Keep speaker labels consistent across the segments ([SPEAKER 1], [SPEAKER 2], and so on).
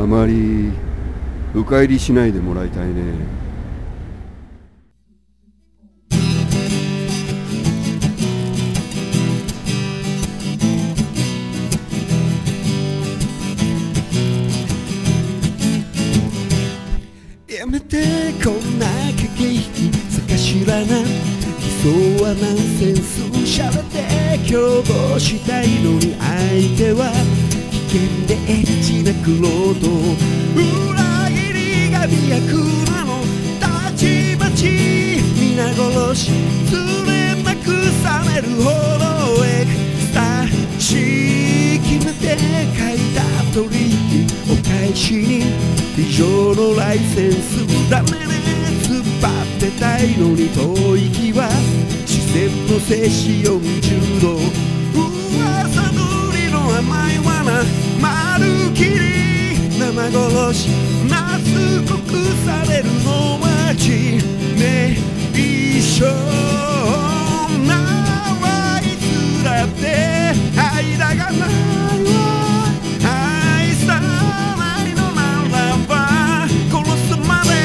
[SPEAKER 1] まり深入りしないでもらいたいね。
[SPEAKER 2] やめてこんな駆け引きさかしらな理想はナンセンスしゃべって共謀したいのに相手は危険でエッチなクロート裏切りが都なのたちまち皆殺し釣れなくさめるほどエクスタシー決めて書いた取引お返しに非常のライセンスダメね突っ張ってたいのに吐息は自然の静止40度噂通りの甘い罠まるきり生殺し夏告されるの街ね一緒なあいつらって間がないわ愛さないのならば殺すまで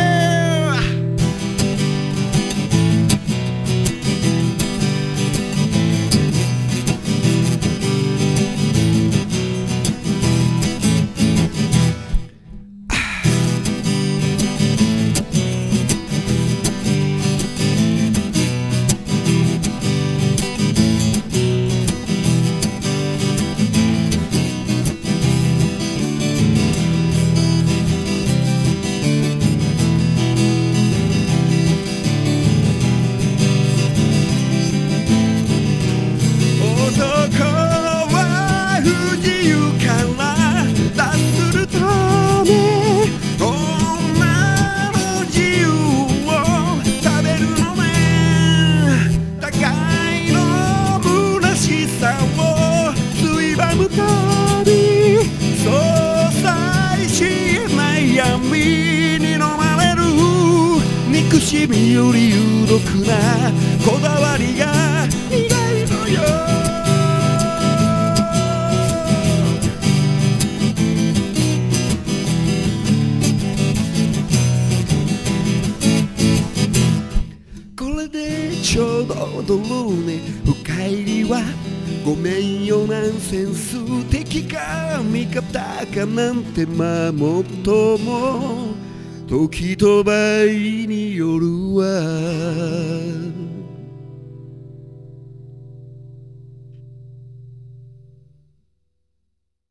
[SPEAKER 2] 憎しみより有毒なこだわりが苦いのよこれでちょうど踊ろうね深入りはごめんよナンセンス敵か味方かなんてまあもっとも時と場合による